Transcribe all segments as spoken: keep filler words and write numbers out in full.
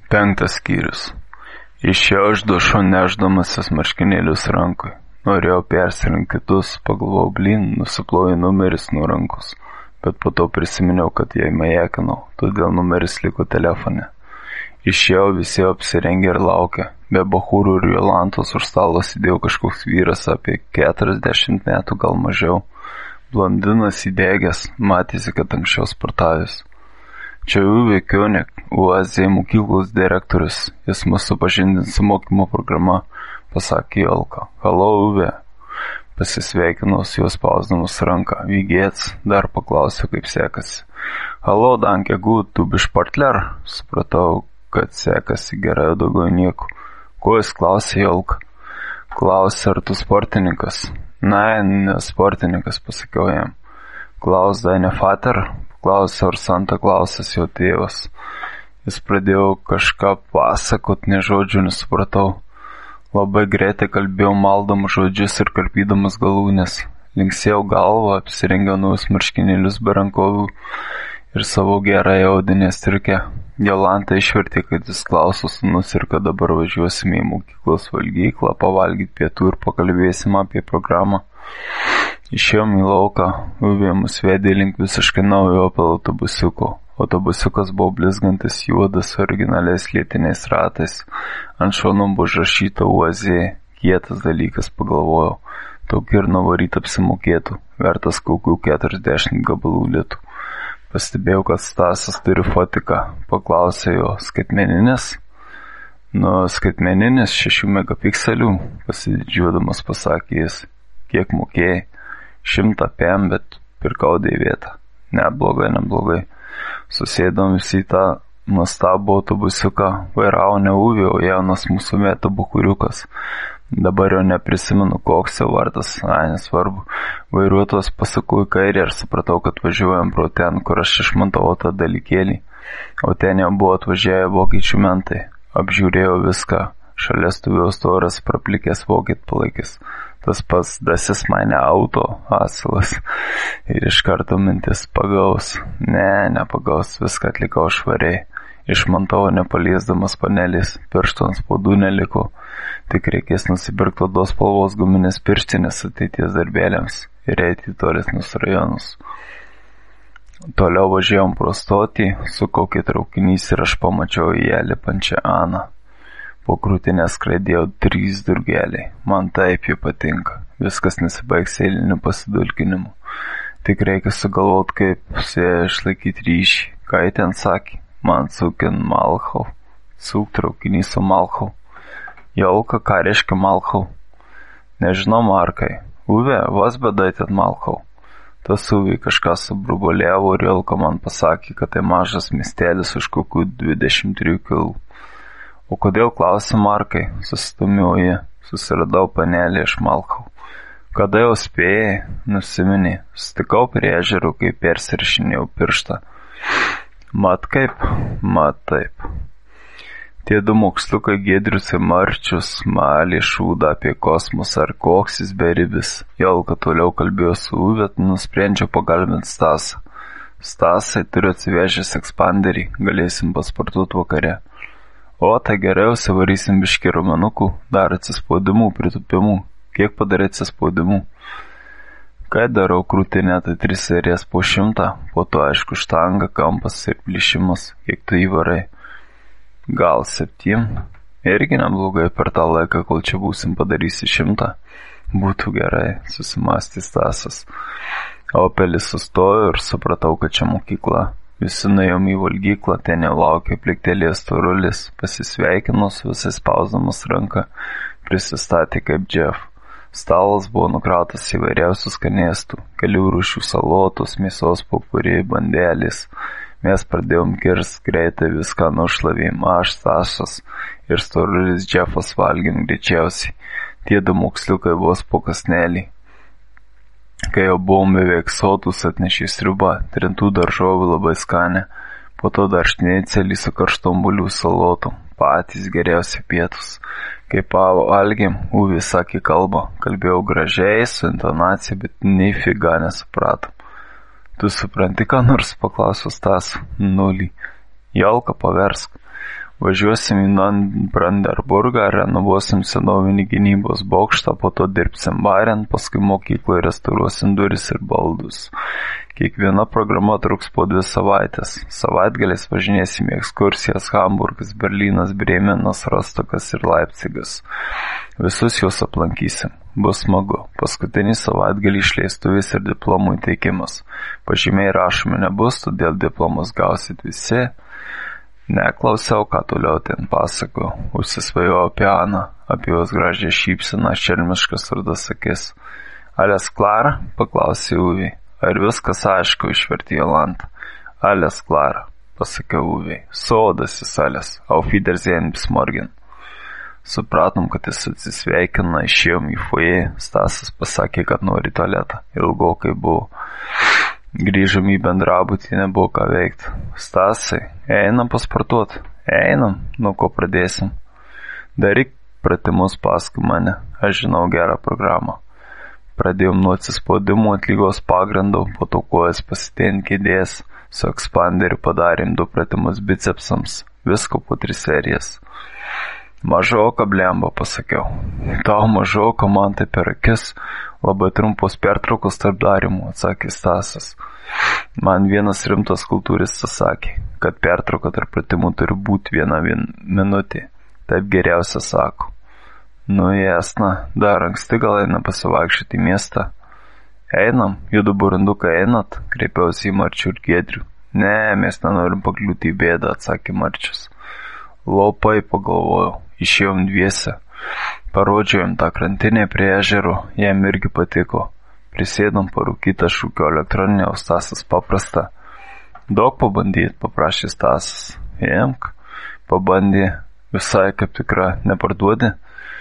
Penktas skyrius. Išėjau iš dušo nešdamasis marškinėlius rankui. Norėjau persirinkti kitus, pagalvojau, blin, nusiploju numeris nuo rankos. Bet po to prisiminiau, kad jai majekinau, todėl numeris liko telefone. Išėjau, visi apsirengę ir laukė. Be bachūrų ir Jolantos už stalo sėdėjo kažkoks vyras apie keturiasdešimt metų, gal mažiau. Blondinas įdegęs, matėsi, kad anksčiau sportavęs. Čia Uwe König, U A Z mokyklos direktorius, jis mus supažindins su mokymo programa, pasakė Jolka. Halo, Uwe. Pasisveikinau su juos spausdamas ranką. Vygėts, dar paklausiau, kaip sekasi. Halo, danke gut, tu bist Sportler? Supratau, kad sekasi gerai, daugiau nieko. Ko jis klausė Jolka? Klausė, ar tu sportininkas? Na, ne sportininkas, pasakiau jam. Klaus, deine Vater? Klausė, ar Santa Klausas jo tėvas. Jis pradėjo kažką pasakot, ne žodžių nesupratau. Labai greitai kalbėjau maldamus žodžius ir karpydamas galūnes. Linksėjau galvą, apsirengiau naujus marškinėlius be rankovių ir savo gerąją audinę striukę. Jolanta išvertė, kad jis Klauso sūnus ir kad dabar važiuosime į mokyklos valgyklą, pavalgyti pietų ir pakalbėsime apie programą. Išėjom į lauką, Uwe mus vedė link visiškai naujo Opel autobusiuko. Autobusiukas buvo blizgantis juodas su originaliais lietiniais ratais. Ant šonų buvo užrašyta U A Z. Kietas dalykas, pagalvojau. Tokį ir nuvaryt apsimokėtų, vertas kokių keturiasdešimt gabalų litų. Pastebėjau, kad Stasas turi fotiką. Paklausė jo, skaitmeninis? Nu, skaitmeninis šešių megapikselių, pasididžiuodamas pasakė jis. Kiek mokėjai? Šimtą pėm, bet pirkau dėvėtą. Neblogai, neblogai. Susėdom visi tą nuostabų autobusiuką. Vairavo ne Uwe, o jaunas mūsų metų bukuriukas. Dabar jau neprisimenu, koks jo vardas, ai, nesvarbu. Vairuotojas pasakau į kairę ir supratau, kad važiuojam pro ten, kur aš išmontavau tą dalykėlį. O ten jau buvo atvažiavę vokiečių mentai. Apžiūrėjau viską. Šalia stovėjo storas praplikęs vokiet palaikis. Tas pats dasis mane auto, asilas. Ir iš karto mintis pagaus. Ne, nepagaus, viską atlikau švariai. Išmontavo nepaliesdamas panelės, pirštų ant spaudų neliko. Tik reikės nusipirkti odos spalvos guminės pirštinės ateities darbėliams ir eiti į tolesnius rajonus. Toliau važiavom pro stotį, su kokia traukinys ir aš pamačiau į ją lipančią Aną. Po krūtinę skraidėjo trys durgeliai. Man taip jų patinka. Viskas nesibaigs eiliniu pasidulkinimu. Tik reikia sugalvoti, kaip su ją išlaikyti ryšį. Ką jį ten sakė? Man sukin Malchau. Suk traukinys su Malchau. Jolka, ką reiškia Malchau? Nežinau, Markai. Uwe, vas bedaitat Malchau. Tas Uwe kažką subrubolėvo ir Jolka man pasakė, kad tai mažas miestelis už kokių dvidešimt trijų kilų. O kodėl klausė Markai? Sustumiau jį, susiradau panelį iš Malchau. Kada jau spėjai? Nusiminė. Sutikau prie ežerų, kai persirišinėjau pirštą. Mat kaip? Mat taip. Tie du moksliukai Giedrius ir Marčius malė šūdą apie kosmosą ar koks jis beribis. Jolka toliau kalbėjo su Uwe, nusprendžiau pagalbinti Stasą. Stasai, turiu atsivežęs ekspanderį, galėsim pasportuoti vakare. O, tai geriausia, varysim biškį romanukų, dar atsispaudimų, pritupimų. Kiek padarė atsispaudimų? Kai darau krūtinę, tai tris serijas po šimtą, po to aišku štanga, kampas ir plyšimas, kiek tu įvarai. Gal septym? Irgi neblogai per tą laiką, kol čia būsim padarysi šimtą. Būtų gerai, susimąstė Stasas. Opelis sustojo ir supratau, kad čia mokykla. Visi nuėjom į valgyklą, ten jau laukė pliktelės storulis, pasisveikino su visais spausdamas ranką, prisistatė kaip Jeff. Stalas buvo nukrautas įvairiausių skanėstų, kelių rūšių salotos, mėsos popuriai, bandelės. Mes pradėjom kirst, greitai viską nušlavėm, aš, Stasas ir storulis Jeffas valgėm greičiausiai. Tie du moksliukai vos po kasnelį. Kai jau buvom beveik sotus, atnešė sriubą, trintų daržovių labai skanę, po to dar šnecelį su karštom bulių salotom, patys geriausi pietus. Kai pavalgėm, Uwe sakė kalbą, kalbėjau gražiai, su intonacija, bet nei figa nesupratom. Tu supranti, ką nors, paklausiu Stasą, nulį. Jolka, paversk. Važiuosim į Brandenburgą, renovuosim senovinį gynybos bokštą, po to dirbsim barent, paskui mokykloje restauruosim duris ir baldus. Kiekviena programa truks po dvi savaitės. Savaitgaliais važinėsim į ekskursijas Hamburgas, Berlynas, Bremenas, Rostokas ir Leipzigas. Visus juos aplankysim. Bus smagu. Paskutinį savaitgalį išleistuvės ir diplomų įteikimas. Pažymiai rašomi nebus, todėl diplomus gausit visi. Neklausiau, ką toliau ten pasako. Užsisvajojau apie Aną, apie jos gražią šypseną, šelmiškas rudas akis. Alles klar? Paklausė Uviai. Ar viskas aišku, išvertė Jolanta. Alles klar, pasakiau Uviai. Sodas jis alles. Auf Wiedersehen bis morgen. Supratom, kad jis atsisveikina, išėjom į foje. Stasas pasakė, kad nori tualetą. Ilgokai buvo. Grįžom į bendrabutį, nebuvo ką veikti. Stasai, einam pasportuot. Einam, nuo ko pradėsim. Daryk pratimus paskui mane. Aš žinau gerą programą. Pradėjom nuo atsispaudimų ant lygos pagrindo, po to kojas pasitėjant kėdės, su ekspanderiu padarėm du pratimus bicepsams, visko po tris serijas. Mažoka blemba, pasakiau. Tau mažoka, man tai per akis, labai trumpos pertraukos tarp darimų, atsakė Stasas. Man vienas rimtas kultūristas sakė, kad pertrauka tarp pratimų turi būti viena vien minutė, taip geriausia sako. Nu, jasna, dar anksti gal eina pasivaikščioti į miestą. Einam, judu buranduką einat, kreipiausi į Marčių ir Giedrių. Ne, mes nenorim pakliūti į bėdą, atsakė Marčius. Lopai, pagalvojau, išėjom dviese. Parodžiojom tą krantinę prie ežero, jam irgi patiko. Prisėdom parūkytą šūkio elektroninę, o Stasas paprastą. Daug pabandyt, paprašė Stasas. Jemk, pabandė, visai kaip tikra, neparduodi.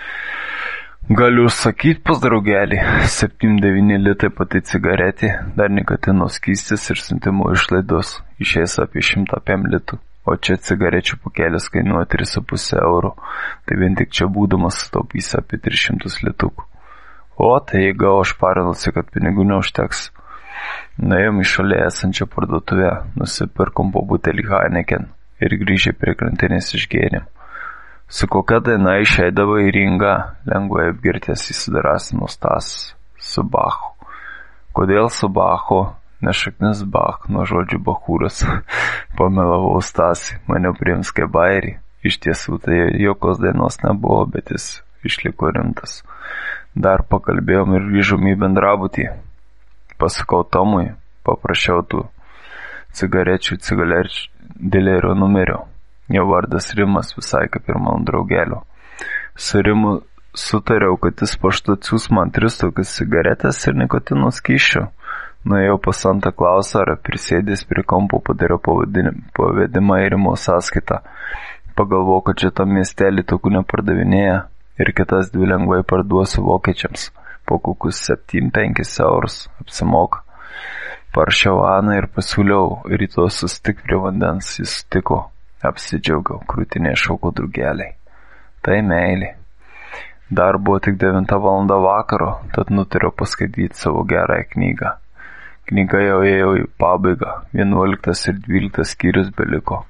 Galiu užsakyti pas draugelį, septyni devyni litai pati cigaretė, dar nikotino skystis ir siuntimo išlaidos, išeis apie šimtą pem litų, o čia cigarečių pakelis kainuoja tris su puse eurų, tai vien tik čia būdamas sutaupysi apie tris šimtus litukų. O, tai jeigu aš parinausi, kad pinigų neužteks. Nuėjom į šalia esančią parduotuvę, nusipirkom po butelį Heineken ir grįžę prie krantinės išgėrėm. Su kokia daina išeidavo į ringą, lengvai apgirtės įsidarasino Stasas. Su Bachu. Kodėl su Bachu? Nešaknis Bach, nuo žodžių Bachūras. Pamelavau Stasį, maniau priims kaip bairį. Iš tiesų, tai jokios dainos nebuvo, bet jis išliko rimtas. Dar pakalbėjom ir grįžom į bendrabutį. Pasakau Tomui, paprašiau tų cigarečių cigarečių dilerio numerio. Jo vardas Rimas, visai kaip ir mano draugelio. Su Rimu sutariau, kad jis paštu atsiūs man tris tokias cigaretės ir nikotino skysčių. Nuėjau pas Santa Klausą, ar prisėdęs prie kompo padariau pavedimą į Rimo sąskaitą. Pagalvojau, kad čia tam miestelį tokių nepardavinėja ir kitas dvi lengvai parduosiu vokiečiams. Po kokius septynis penkis eurus apsimoka. Parašiau Aną ir pasiūliau rytoj susitik prie vandens, jis sutiko. Apsidžiaugiau, krūtinė šauko drugeliai. Tai meilė. Dar buvo tik devinta valanda vakaro, tad nutariau paskaityti savo gerąją knygą. Knyga jau ėjo į pabaigą, vienuoliktas ir dvyliktas skyrius beliko.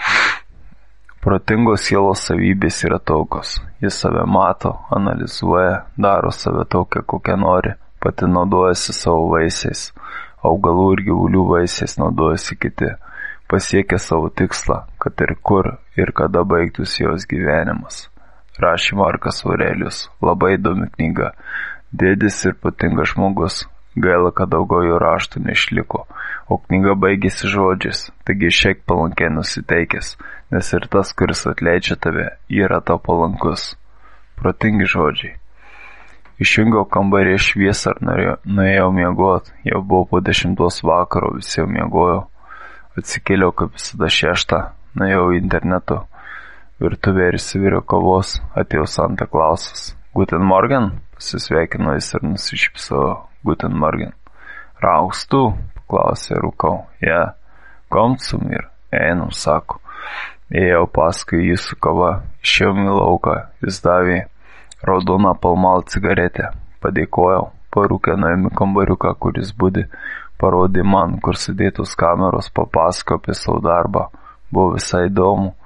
Protingos sielos savybės yra tokios. Jis save mato, analizuoja, daro save tokią, kokią nori, pati naudojasi savo vaisiais, augalų ir gyvulių vaisiais naudojasi kiti. Pasiekė savo tikslą, kad ir kur ir kada baigtųsi jos gyvenimas. Rašė Markas Aurelijus, labai įdomi knyga. Dėdis ir patingas žmogus, gaila, kad daugiau jo raštų neišliko, o knyga baigėsi žodžiais, taigi šiek palankiai nusiteikęs, nes ir tas, kuris atleidžia tave, yra tau palankus. Protingi žodžiai. Išjungiau kambarį šviesą ir nuėjau miegot, jau buvo po dešimtos vakaro, visi jau miegojo. Atsikėliau kaip visada šeštą, nuėjau į interneto virtuvę ir įsiviriau kavos, atėjo Santa Klausas. Guten Morgen, pasisveikino jis ir nusišypsojo. Guten Morgen. Rauchst du? Paklausė, rūkau. Ja, kommt zu mir? Einam, sako. Ėjau paskui jį su kava, išėjom į lauką, jis davė raudoną palmal cigaretę. Padėkojau, parūkė nuėjom į kambariuką, kuris budi. Parodė man, kur sudėtos kameros, papasako apie savo darbą. Buvo visai įdomu.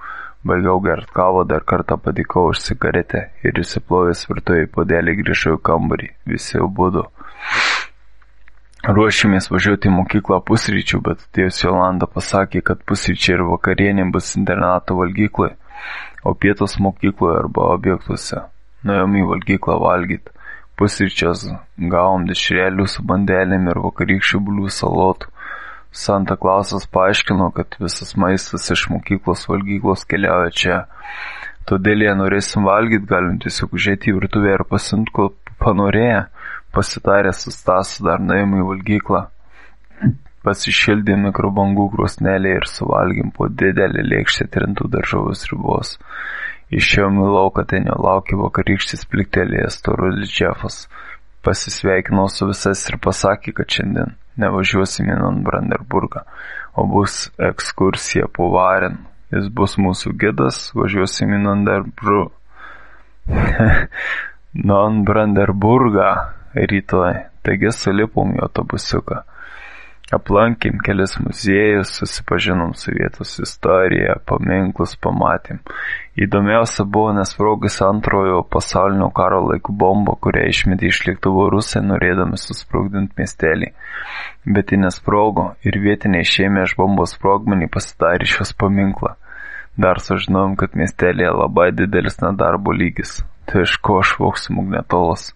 Baigiau gert kavą, dar kartą padėkau už cigaretę ir įsiplovęs virtuvėje puodelį grįžau į kambarį. Visi jau budo. Ruošėmės važiuoti į mokyklą pusryčių, bet atėjus Jolanda pasakė, kad pusryčiai ir vakarienė bus internato valgyklai, o pietus mokykloje arba objektuose. Nuėjom į valgyklą valgyti. Pusryčias gavom dešrelių su bandelėm ir vakarykščių bulių salotų. Santa Klausas paaiškino, kad visas maistas iš mokyklos valgyklos keliauja čia. Todėl jei norėsim valgyti, galim tiesiog užėti į virtuvę ir pasiimti, ko panorėję. Pasitarę su Stasu dar nuėjom į valgyklą. Pasišildėm mikrobangų krosnelį ir suvalgėm po didelį lėkštę trintų daržovių sriubos. Išėjom į lauką, ten jau laukė vakarykštis pliktelėjęs storulis Džefas. Pasisveikinau su visais ir pasakė, kad šiandien nevažiuosim į Non-Brandenburgą, o bus ekskursija po Varen. Jis bus mūsų gidas, važiuosim į Non-Brandenburgą rytoj. Taigi sulipom į autobusiuką. Aplankėm kelis muziejus, susipažinom su vietos istorija, paminklus pamatėm. Įdomiausia buvo nesprogus antrojo pasaulinio karo laikų bomba, kurią išmetė iš lėktuvo rusai, norėdami susprogdinti miestelį. Bet ji nesprogo ir vietiniai šėmė iš bombos sprogmenį pasidarė šios paminklą. Dar sužinojom, kad miestelėje labai didelis nedarbo lygis. Tai iš ko aš vogsiu magnetolas?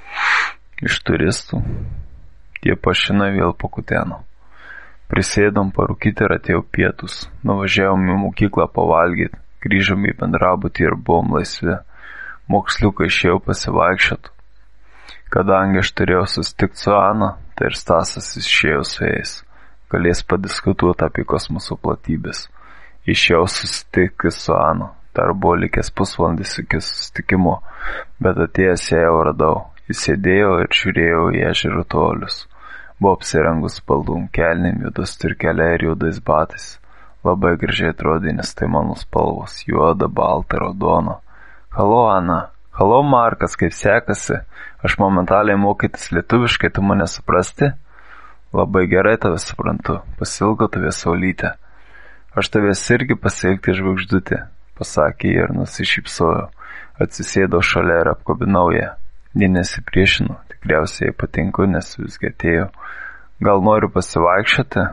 Iš turistų. Jie pašina vėl pakuteno. Prisėdom parūkyti ir atėjau pietus. Nuvažiavom į mokyklą pavalgyti. Grįžom į bendrabutį ir buvom laisvi. Moksliukai išėjau pasivaikščiot. Kadangi aš turėjau susitikti su Ana, tai ir Stasas išėjo su jais. Galės padiskutuoti apie kosmoso platybės. Išėjau susitikti su Ana. Dar buvo likęs pusvalandis iki susitikimo, bet atėjęs ją jau radau. Jis sėdėjo ir žiūrėjo į ežero tolius. Buvo apsirengus spalvom kelnėm, juodas turkelė ir juodais batais. Labai gražiai atrodė, nes tai mano spalvos, juoda, balta, raudona. Halo, Ana. Halo, Markas, kaip sekasi? Aš momentaliai mokytis lietuviškai, tu mane suprasti? Labai gerai tave suprantu, pasilgo tave saulytė. Aš tavęs irgi pasiilgti žvaigždutė, pasakė ir nusišypsojo. Atsisėdau šalia ir apkabinau ją. Ji nesipriešino, tikriausiai jai patinku, nes visgi atėjo. Gal noriu pasivaikščioti?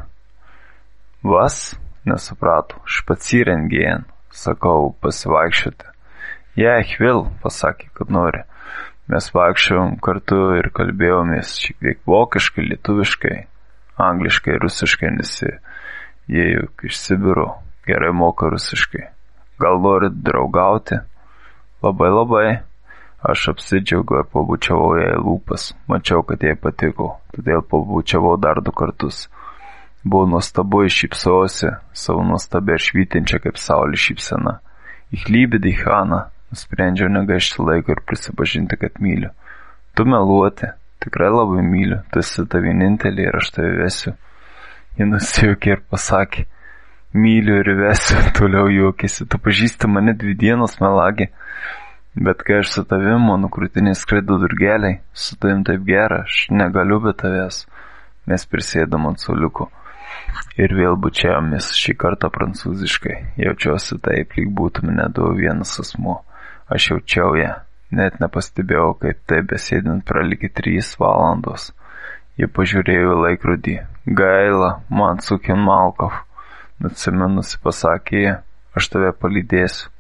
Vas? Nesuprato. Špazieren gehen, sakau, pasivaikščioti. Ja, ich will, pasakė, kad nori. Mes vaikščiojom kartu ir kalbėjomės šiek tiek vokiškai, lietuviškai, angliškai, rusiškai, nes jie juk iš Sibiro gerai moka rusiškai. Gal norit draugauti? Labai labai. Aš apsidžiaugiau ir pabučiavau jai lūpas. Mačiau, kad jai patiko, todėl pabučiavau dar du kartus. Buvo nuostabu, iššypsojusi, savo nuostabę ir švytinčią kaip saulė šypsena. Ich liebe dich, Ana. Nusprendžiau negaišti laiko ir prisipažinti, kad myliu. Tu meluoti, tikrai labai myliu, tu esi ta vienintelė ir aš tave vesiu. Ji nusijuokė ir pasakė, myliu ir vesiu, toliau juokėsi, tu pažįsti mane dvi dienos, melagė. Bet kai aš su tavim, mano krūtinė skraido durgeliai, su tavim taip gera, aš negaliu be tavęs. Mes prisėdom ant suoliuko ir vėl bučiavomės, šį kartą prancūziškai. Jaučiausi taip, lyg būtų mane du vienas asmuo. Aš jaučiau ją, net nepastebėjau, kaip taip besėdint pralikė trys valandos. Ji pažiūrėjo į laikrodį. Gaila, man sukin Malkov. Nusiminusi pasakė jie, aš tave palydėsiu.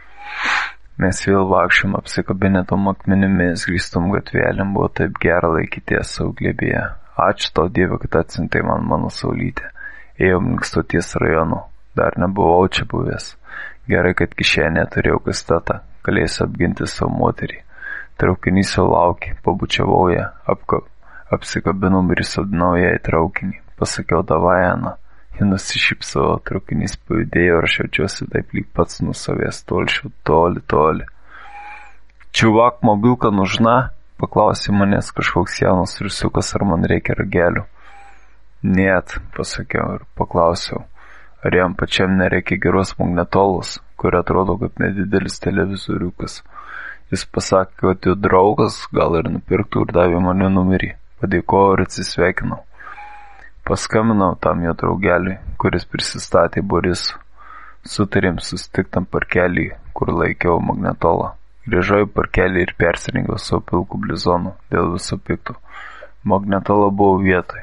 Mes vėl vaikščiom apsikabinę tom akmenimis, grįstom gatvėlėm, buvo taip gera laikyties savo glėbėje. Ačiū tau, Dieve, kad atsiuntei man mano saulytę. Ėjom link stoties rajono, dar nebuvau čia buvęs. Gerai, kad kišenėje turėjau kasetą, galėsiu apginti savo moterį. Traukinys jau laukė, pabučiavau ją, apka, apsikabinom ir įsodinau ją į traukinį. Pasakiau, davai, Ana. Ji nusišypsojo, traukinys pajudėjo ir aš jaučiuosi taip lyg pats nusavęs tolšiau, toli, toli. Čiuvak, mobilka nužna? Paklausė manęs kažkoks jaunas rusiukas, ar man reikia ragelių. Net, pasakiau ir paklausiau, ar jam pačiam nereikia geros magnetolos, kur atrodo kaip nedidelis televizoriukas. Jis pasakė, kad jo draugas gal ir nupirktų ir davė mane numerį. Padėkoju ir atsisveikinau. Paskambinau tam jo draugeliui, kuris prisistatė Borisu. Sutarėm susitiktam parkelį, kur laikiau magnetolą. Grįžau į parkelį ir persirengiau savo pilku blizonu dėl viso pikto. Magnetola buvo vietoj.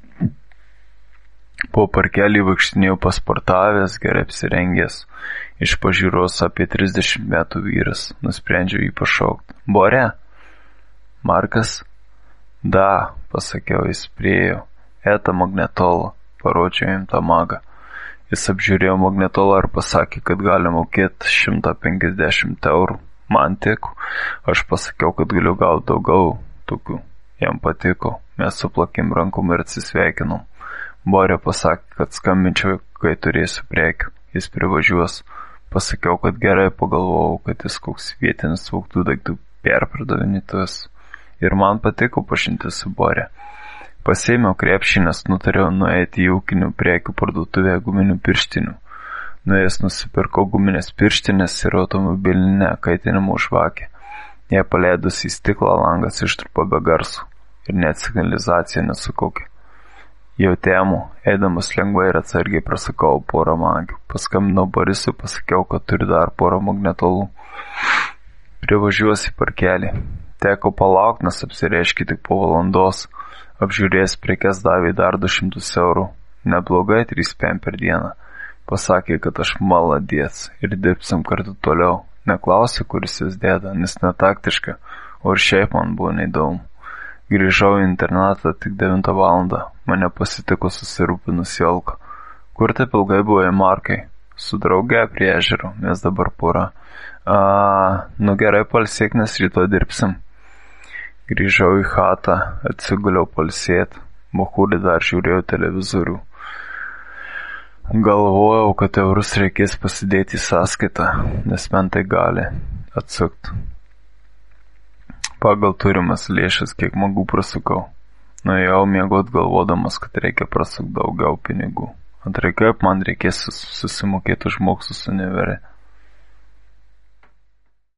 Po parkelį vaikštinėjau pasportavęs, gerai apsirengęs. Iš pažiūros apie trisdešimt metų vyras. Nusprendžiau jį pašaukti. Bore? Markas? Da, pasakiau, jis priejo. Eta magnetola. Parodžiau jam tą magą. Jis apžiūrėjo magnetolą ir pasakė, kad gali mokėti šimtą penkiasdešimt eurų. Man tiko. Aš pasakiau, kad galiu gauti daugiau tokių. Jam patiko. Mes suplakėm rankom ir atsisveikinom. Borė pasakė, kad skambinčiau, kai turėsiu prekių. Jis privažiuos. Pasakiau, kad gerai, pagalvojau, kad jis koks vietinis vogtų daiktų perpardavinėtojas. Ir man patiko pažinti su Borė. Pasėmiau krepšį, nes nutariau nueiti į ūkinių prekių parduotuvę guminių pirštinių. Nuėjęs nusipirkau guminės pirštinės ir automobilinę kaitinimo žvakę. Jei paleidus į stiklą, langas ištrupo be garso ir net signalizacija nesukokė. Jau temu, eidamas lengvai ir atsargiai prasakau porą magių. Paskambinau Borisui, pasakiau, kad turi dar porą magnetolų. Privažiuosi į parkelį. Teko palaukti, nes apsireiškė tik po valandos. Apžiūrėjęs prekes davė dar du šimtus eurų. Neblogai, trys pem per dieną. Pasakė, kad aš maladiec ir dirbsim kartu toliau. Neklausė, kuris jis dėda, nes netaktiška, o ir šiaip man buvo neįdomu. Grįžau į internatą tik devintą valandą. Mane pasitiko susirūpinusi Olga. Kur taip ilgai buvai, Markai? Su drauge prie ežero, mes dabar pora. A, nu gerai, palsėk, nes rytoj dirbsim. Grįžau į chatą, atsiguliau palsėt, Mohūrį dar žiūrėjau televizorių. Galvojau, kad eurus reikės pasidėti į sąskaitą, nes man tai gali atsukti. Pagal turimas lėšas, kiek magų prasukau. Nuėjau miegot galvodamas, kad reikia prasukti daugiau pinigų. Antrai kaip man reikės susimokėti už mokslus univere.